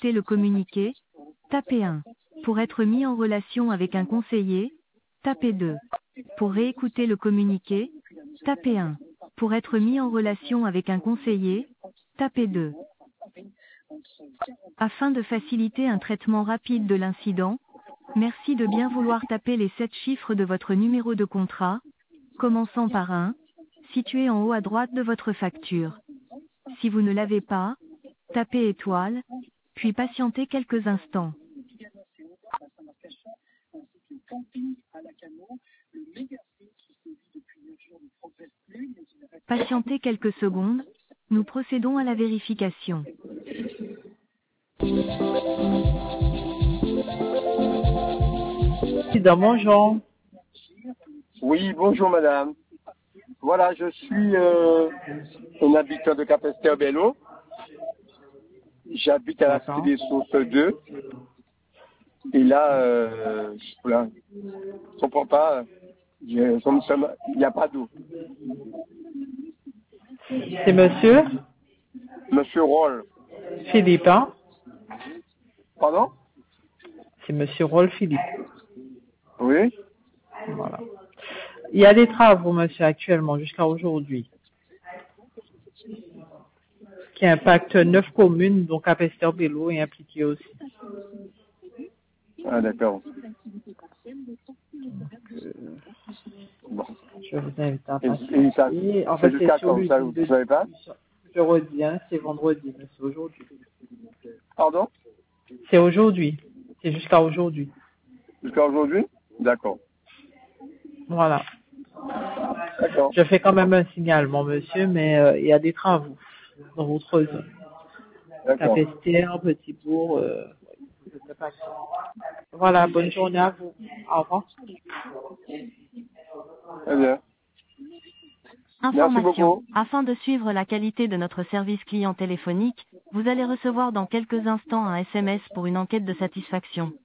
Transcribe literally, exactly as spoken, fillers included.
réécouter le communiqué, tapez un. Pour être mis en relation avec un conseiller, tapez deux. Pour réécouter le communiqué, tapez un. Pour être mis en relation avec un conseiller, tapez deux. Afin de faciliter un traitement rapide de l'incident, merci de bien vouloir taper les sept chiffres de votre numéro de contrat, commençant par un, situé en haut à droite de votre facture. Si vous ne l'avez pas, tapez étoile, puis patientez quelques instants. Patientez quelques secondes, nous procédons à la vérification. Président, bonjour. Oui, bonjour madame. Voilà, je suis euh, un habitant de Capesterre-Belle-Eau. J'habite à la D'accord. cité des Sources deux. Et là, euh, voilà, je comprends pas. Je- comme ça, il n'y a pas d'eau. C'est monsieur Monsieur Roll. Philippe, hein? Pardon? C'est monsieur Roll Philippe. Oui. Voilà. Il y a des travaux, monsieur, actuellement, jusqu'à aujourd'hui, qui impactent neuf communes, donc Capesterre-Belle-Eau est impliqué aussi. Ah d'accord. Bon. Je vous invite à Et, et ça, patienter. En c'est fait, c'est jusqu'à sur quand? Ça, l'usine vous de savez pas? distribution. Je redis, hein, c'est vendredi, mais c'est aujourd'hui. Pardon? C'est aujourd'hui. C'est jusqu'à aujourd'hui. Jusqu'à aujourd'hui? D'accord. Voilà. D'accord. Je fais quand même un signalement, monsieur, mais euh, il y a des travaux dans votre zone. D'accord. Capesterre, Petit-Bourg, euh, je sais pas. Voilà, bonne journée à vous. Au revoir. Très bien. Merci Information. beaucoup. Afin de suivre la qualité de notre service client téléphonique, vous allez recevoir dans quelques instants un S M S pour une enquête de satisfaction.